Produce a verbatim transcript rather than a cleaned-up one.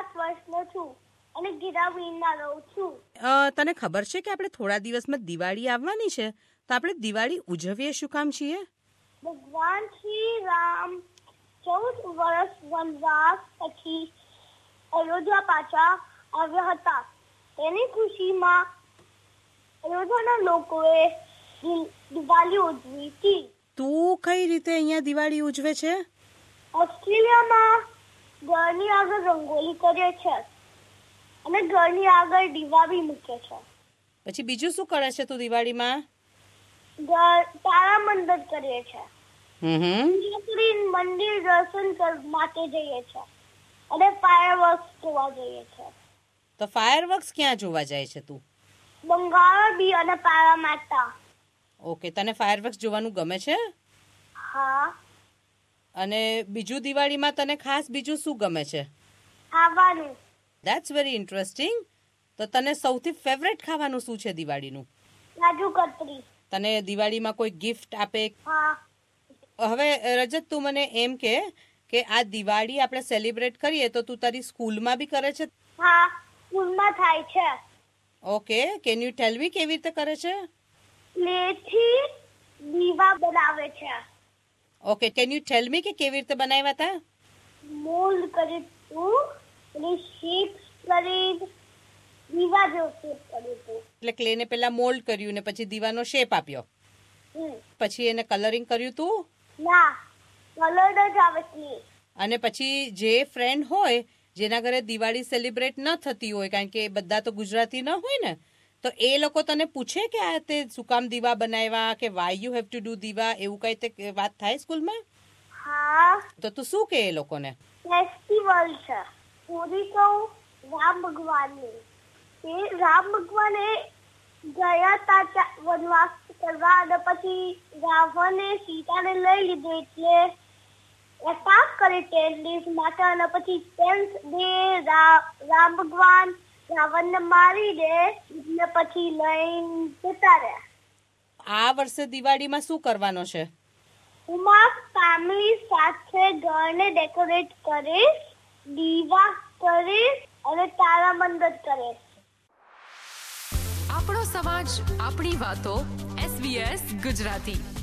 વર્ષનો છું અને ગિરાવીરમાં રહું છું. તને ખબર છે કે આપણે થોડા દિવસમાં દિવાળી આવવાની છે, તો આપણે દિવાળી ઉજવીએ શું કામ છીએ? ભગવાન શ્રી રામ ચૌદ વર્ષ વનવાસ પછી અયોધ્યા પાછા આવ્યા હતા. તેની ખુશીમાં અયોધ્યાના લોકોએ દિવાળી ઉજવી હતી. તું કઈ રીતે અહીંયા દિવાળી ઉજવે છે? ઓસ્ટ્રેલિયામાં ઘરની આગળ રંગોલી કરે છે અને ઘરની આગળ દીવા બી મૂકે છે. પછી બીજું શું કરે છે તું દિવાળીમાં? તારા મંદિર કરીએ છે. હમ મંદિર દર્શન માટે જઈએ છે અને ફાયરવર્ક્સ જોવા જઈએ છે. તો ફાયરવર્ક્સ ક્યાં જોવા જાય છે તું? બંગાળ બી અને પારામાટા. ઓકે, તને ફાયરવર્ક્સ જોવાનું ગમે છે? હા. અને બીજું દિવાળીમાં તને ખાસ બીજું શું ગમે છે? ખાવાનું. That's very interesting. તો તને સૌથી ફેવરેટ ખાવાનું શું છે દિવાળીનું? કાજુ કતરી. તને દિવાળીમાં કોઈ ગિફ્ટ આપે? હા. હવે રજત, તું મને એમ કે કે આ દિવાળી આપણે સેલિબ્રેટ કરીએ તો તું તારી સ્કૂલમાં બી કરે છે? હા, સ્કૂલમાં થાય છે. Okay, can you tell me કેવી રીતે કરે છે? ક્લેથી દીવા બનાવે છે. Okay, can you tell me કે કેવી રીતે બનાવ્યા હતા? મોલ્ડ કરી તું અને શેપ્સ કરી દીવા જેવો શેપ કર્યું હતું. એટલે ક્લેને પહેલા મોલ્ડ કર્યું ને પછી દીવાનો શેપ આપ્યો, પછી એને કલરિંગ કર્યું તું? ના, કલર જ આવે છે. અને પછી જે ફ્રેન્ડ હોય જેના ઘરે દિવાળી સેલિબ્રેટ ન થતી હોય, કારણ કે બધા તો ગુજરાતી ન હોય ને, તો એ લોકો તને પૂછે કે આ તે શું કામ દીવા બનાવ્યા, કે why you have to do દીવા, એવું કઈ તે વાત થાય સ્કૂલમાં? હા. તો તું શું કહે એ લોકોને? ફેસ્ટિવલ છે. પૂરી કહું રામ ભગવાનની. એ રામ ભગવાને ગયા તા વનવાસ કરવા અને પછી રાવણે સીતાને લઈ લીધું એટલે એટાક કરે ટેન ડેઝ માટે અને પછી ટેન્થ ડે રામ ભગવાન રાવણને મારી દે એટલે પછી લઈને જતા રહ્યા. આ વર્ષે દિવાળીમાં શું કરવાનો છે? હું મારા ફેમિલી સાથે ઘરને ડેકોરેટ કરીશ, દીવા કરીશ અને તારા મંદિર કરીશ. આપણો સમાજ, આપણી વાતો. S B S Gujarati.